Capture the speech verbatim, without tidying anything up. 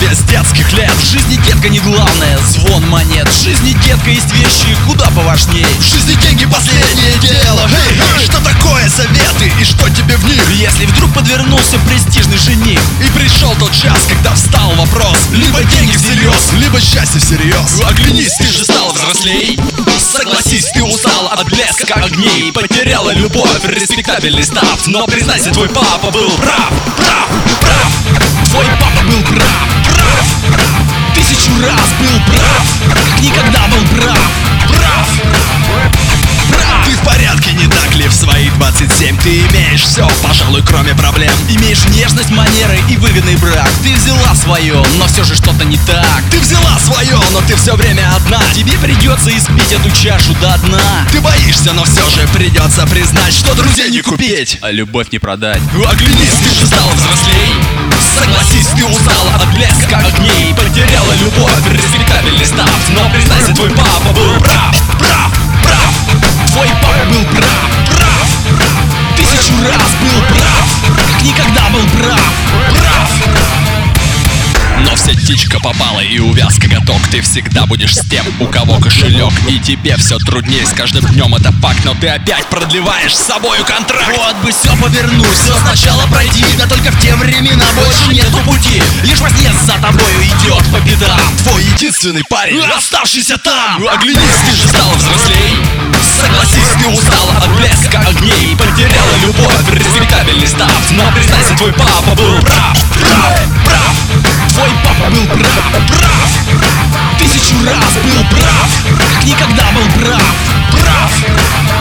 тебе с детских лет. В жизни, детка, не главное звон монет. В жизни, детка, есть вещи куда поважнее. В жизни деньги последнее дело. Hey, hey, что такое советы и что тебе в них? Если вдруг подвернулся престижный жених и пришел тот час, когда встал вопрос: либо деньги всерьез, либо счастье всерьез. Оглянись, ты же стал взрослей. Согласись, ты устал от блеска огней, потеряла любовь, респектабельный став. Но признайся, твой папа был прав, прав, прав. Твой папа был прав, прав, прав. Тысячу раз был прав, как никогда был прав, прав, прав. Ты в порядке, не так ли? В свои двадцать семь ты имеешь все, пожалуй, кроме проблем. Имеешь нежность, манеры и выгодный брак. Ты взяла свое, но все же что-то не так. Ты взяла свое, но ты все время одна. Тебе придется испить эту чашу до дна. Ты боишься, но все же придется признать, что друзей не купить, а любовь не продать. Оглянись, ты же стал взрослей. Согласись, ты устала от блеска огней, потеряла любовь, респектабельный став. Но признайся, твой папа был прав, прав, прав. Твой папа был прав, прав, прав. Тысячу раз был прав, как никогда был прав, прав. Но в сеть птичка попала и увяз коготок. Ты всегда будешь с тем, у кого кошелек, и тебе все труднее с каждым днем, это факт. Но ты опять продлеваешь с собою контракт. Вот бы все повернуть, все сначала пройди. Да только в те времена больше нету пути. Лишь во сне за тобою идет по пятам твой единственный парень, оставшийся там. Оглянись, ты же стал взрослей. Согласись, ты устала от блеска огней, потеряла любовь, респектабельный став. Но признайся, твой папа был прав, прав, прав. Твой папа был прав, прав. Тысячу раз был прав, как никогда был прав, прав.